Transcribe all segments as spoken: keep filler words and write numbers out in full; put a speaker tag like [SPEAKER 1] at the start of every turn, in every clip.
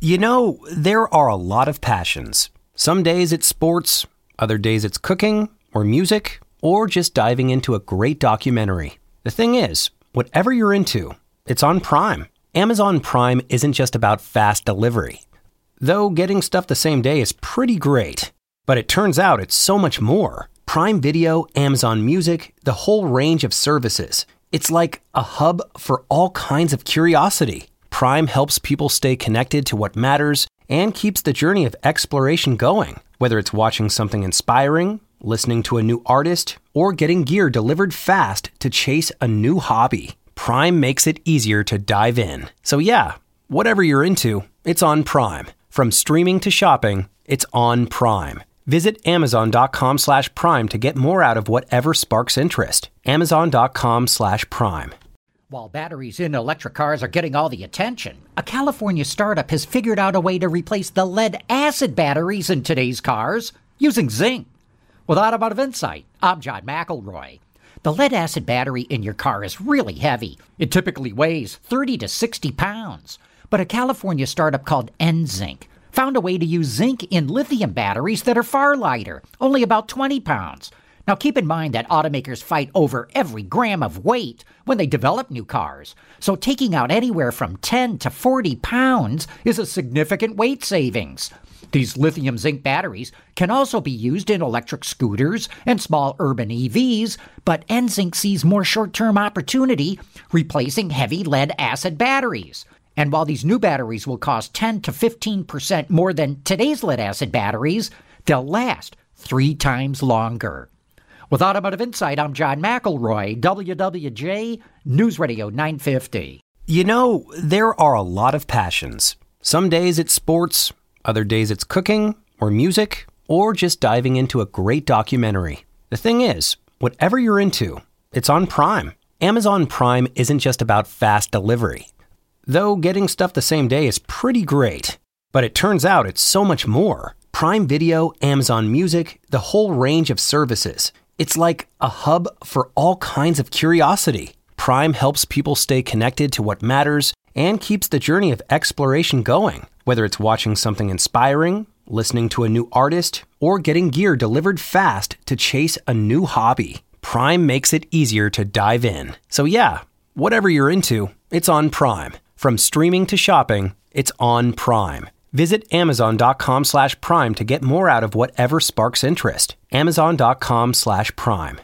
[SPEAKER 1] You know, there are a lot of passions. Some days it's sports, other days it's cooking or music, or just diving into a great documentary. The thing is, whatever you're into, it's on Prime. Amazon Prime isn't just about fast delivery. Though getting stuff the same day is pretty great. But it turns out it's so much more. Prime Video, Amazon Music, the whole range of services. It's like a hub for all kinds of curiosity. Prime helps people stay connected to what matters and keeps the journey of exploration going. Whether it's watching something inspiring, listening to a new artist, or getting gear delivered fast to chase a new hobby, Prime makes it easier to dive in. So yeah, whatever you're into, it's on Prime. From streaming to shopping, it's on Prime. Visit amazon.com slash prime to get more out of whatever sparks interest. Amazon.com slash prime.
[SPEAKER 2] While batteries in electric cars are getting all the attention, a California startup has figured out a way to replace the lead-acid batteries in today's cars using zinc. With Automotive Insight, I'm John McElroy. The lead-acid battery in your car is really heavy. It typically weighs thirty to sixty pounds. But a California startup called NZinc found a way to use zinc in lithium batteries that are far lighter, only about twenty pounds. Now keep in mind that automakers fight over every gram of weight when they develop new cars. So taking out anywhere from ten to forty pounds is a significant weight savings. These lithium zinc batteries can also be used in electric scooters and small urban E Vs, but NZinc sees more short-term opportunity replacing heavy lead-acid batteries. And while these new batteries will cost ten to fifteen percent more than today's lead-acid batteries, they'll last three times longer. With Automotive Insight, I'm John McElroy, W W J News Radio nine fifty.
[SPEAKER 1] You know, there are a lot of passions. Some days it's sports, other days it's cooking or music, or just diving into a great documentary. The thing is, whatever you're into, it's on Prime. Amazon Prime isn't just about fast delivery. Though getting stuff the same day is pretty great. But it turns out it's so much more. Prime Video, Amazon Music, the whole range of services. It's like a hub for all kinds of curiosity. Prime helps people stay connected to what matters and keeps the journey of exploration going. Whether it's watching something inspiring, listening to a new artist, or getting gear delivered fast to chase a new hobby, Prime makes it easier to dive in. So yeah, whatever you're into, it's on Prime. From streaming to shopping, it's on Prime. Visit amazon.com slash prime to get more out of whatever sparks interest. Amazon.com slash prime.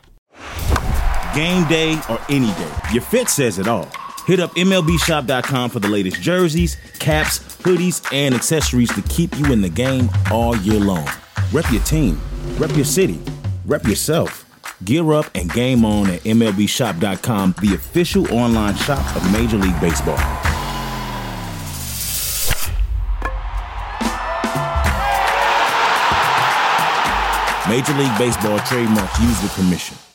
[SPEAKER 3] Game day or any day, your fit says it all. Hit up M L B shop dot com for the latest jerseys, caps, hoodies, and accessories to keep you in the game all year long. Rep your team, rep your city, rep yourself. Gear up and game on at M L B shop dot com, the official online shop of Major League Baseball. Major League Baseball trademarks used with permission.